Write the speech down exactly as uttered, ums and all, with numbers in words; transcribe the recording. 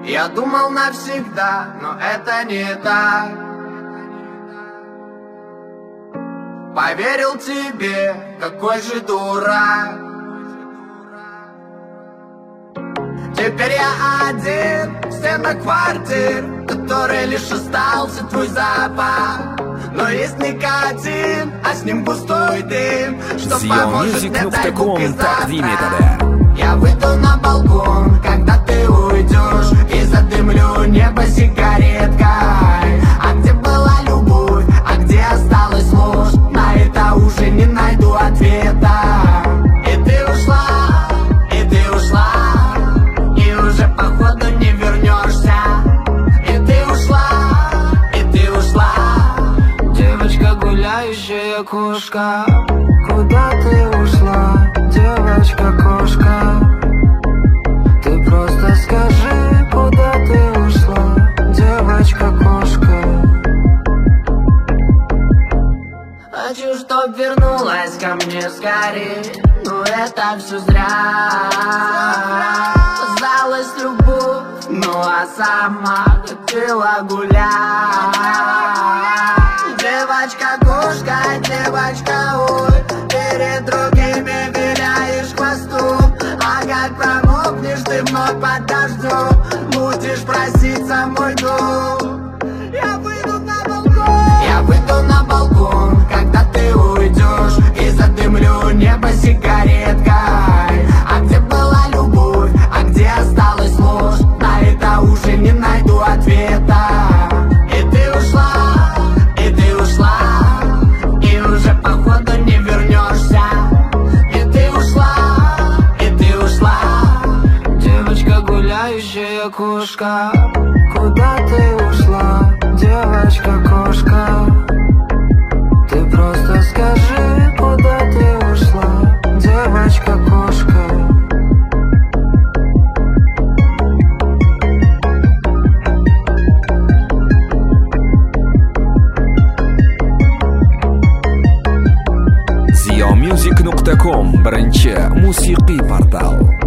Я думал навсегда, но это не так. Поверил тебе, какой же дурак. Теперь я один в стенах квартир, в которой лишь остался твой запах. Но есть никотин, а с ним густой дым, что поможет мне дать бук и завтра. Я выйду на балкон, когда ты уйдешь, и задымлю небо сигареткой. А где была любовь, а где осталась ложь? На это уже не найду ответа. И ты ушла, и ты ушла, и уже походу не вернешься. И ты ушла, и ты ушла, девочка гуляющая кошка. Куда ты ушла, девочка-кошка? Ты просто скажи, куда ты ушла, девочка-кошка? Хочу, чтоб вернулась ко мне скорее, но это все зря. Казалось любовь, ну а сама хотела гулять. Девочка-кошка, девочка, ой, перед другими виляешь хвостом. А как промокнешь ты вновь под дождем, будешь просить за мой дом. Я выйду на балкон, я выйду на балкон, когда ты уйдешь, и задымлю небо сигареткой. А где была любовь, а где осталась ложь? На это уже не найду ответа. И ты ушла, и ты ушла, и уже походу не вернешься. И ты ушла, и ты ушла, девочка гуляющая кошка. Куда ты ушла, девочка-кошка? Ты просто скажи, куда ты ушла, девочка-кошка? Zio Music точка com birinchi musiqiy portal.